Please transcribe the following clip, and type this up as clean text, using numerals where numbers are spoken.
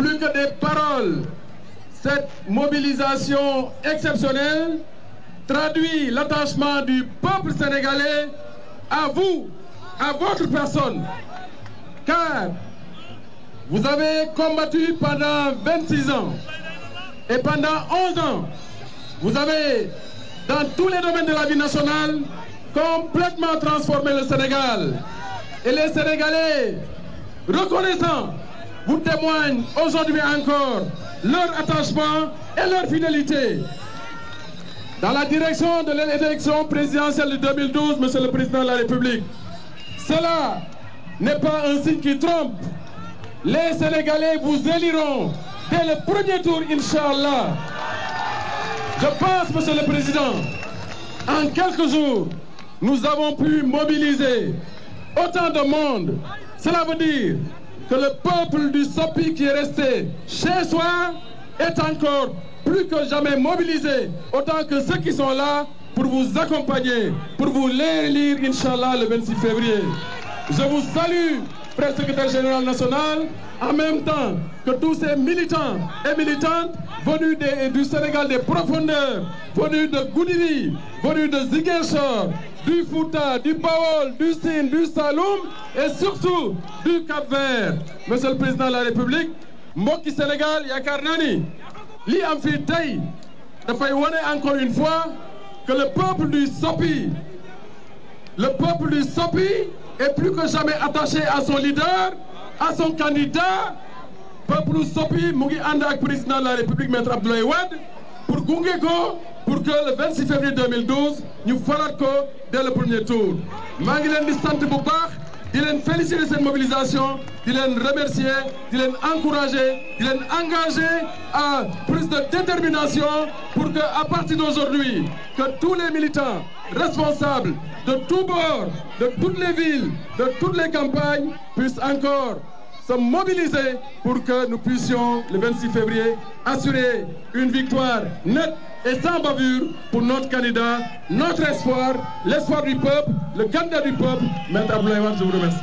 plus que des paroles, cette mobilisation exceptionnelle traduit l'attachement du peuple sénégalais à vous, à votre personne. Car vous avez combattu pendant 26 ans et pendant 11 ans, vous avez, dans tous les domaines de la vie nationale, complètement transformé le Sénégal. Et les Sénégalais, reconnaissants, vous témoignent aujourd'hui encore leur attachement et leur fidélité. Dans la direction de l'élection présidentielle de 2012, Monsieur le Président de la République, cela n'est pas un signe qui trompe. Les Sénégalais vous éliront dès le premier tour, Inch'Allah. Je pense, Monsieur le Président, en quelques jours, nous avons pu mobiliser autant de monde. Cela veut dire que le peuple du Sopi qui est resté chez soi est encore plus que jamais mobilisé, autant que ceux qui sont là pour vous accompagner, pour vous élire, Inch'Allah, le 26 février. Je vous salue, Frère Secrétaire Général National, en même temps que tous ces militants et militantes venus du Sénégal des profondeurs, venus de Goudiri, venus de Ziguinchor, du Fouta, du Bawol, du Sine, du Saloum et surtout du Cap-Vert. Monsieur le Président de la République, mbokki Sénégal yaakaar naa ni li am fii tey dafay wane encore une fois que le peuple du Sopi est plus que jamais attaché à son leader, à son candidat. Peuple Sopi mu ngi ànd ak président de la République Maître Abdoulaye Wade pour gunge ko pour que le 26 février 2012 ñu falaat ko dès le premier tour. maa ngi leen di sant bu baax di leen féliciter cette mobilisation di leen remercier di leen encourager di leen engager à plus de détermination pour que à partir d'aujourd'hui que tous les militants responsables de tous bords, de toutes les villes, de toutes les campagnes puissent encore se mobiliser pour que nous puissions, le 26 février, assurer une victoire nette et sans bavure pour notre candidat, notre espoir, l'espoir du peuple, le candidat du peuple, Maître Abdoulaye Wade. Je vous remercie.